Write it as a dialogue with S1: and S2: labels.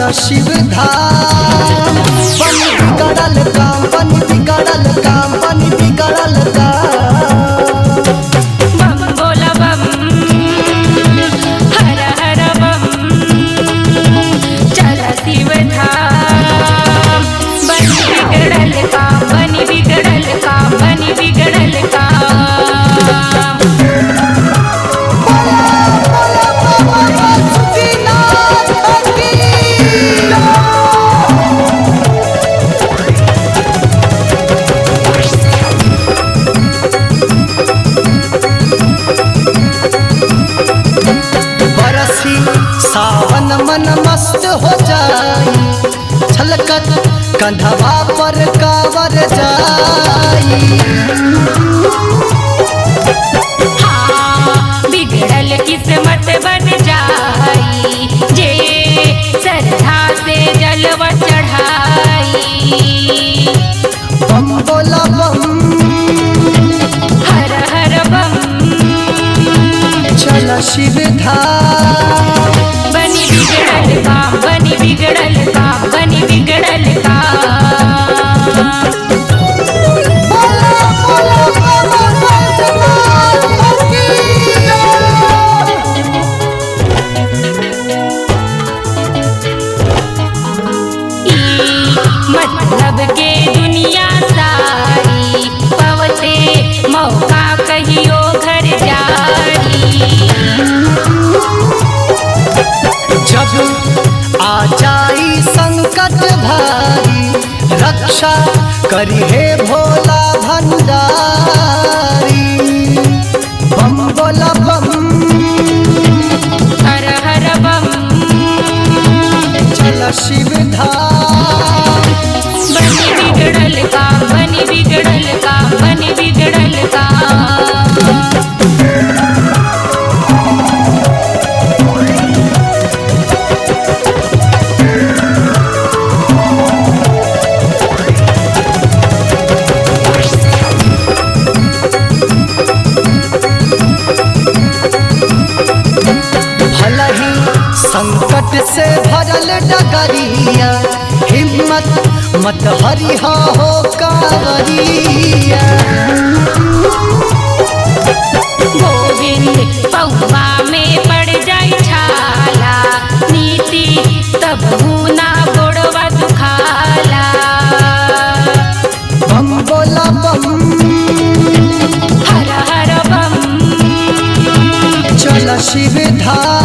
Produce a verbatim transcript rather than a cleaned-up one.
S1: शिव धाम। बन बिगड़ल काम, बन बिगड़ल काम, बन बिगड़ल काम।
S2: बम बोला बम, हर हर बम, चल शिव धाम। बन बिगड़ल काम, बन बिगड़ल काम, बन बिगड़ल काम।
S1: बरसी सावन मन मस्त हो जाई, छलकत कंधवा पर कावर जाई।
S2: हाँ, बिगड़ल किस्मत बन जाई, जे श्रद्धा से जलवा चढ़ाई।
S1: बम बोला बम,
S2: हर हर बम,
S1: चल शिव धाम।
S2: बनी बिगड़ल काम, बनी बिगड़ल काम, बनी बिगड़ल काम। मतलब के दुनिया सारी पवते मौका कहियो घर जारी।
S1: जब आ जाई संकट भारी, रक्षा करी हे भोला भंडारी। बम बोला बम,
S2: हर हर बम,
S1: चल शिव धाम।
S2: बनी बिगड़ल काम, बनी बिगड़ल काम, बनी बिगड़ल काम।
S1: भला ही संकट से भरल डगरिया, हिम्मत मत हरिहा हो कांवरिया।
S2: गोविंद पौवा में पड़ जाई छाला, नीति तब ना गोड़वा दुखाला।
S1: बम बोला बम,
S2: हर हर बम,
S1: चल शिव धाम।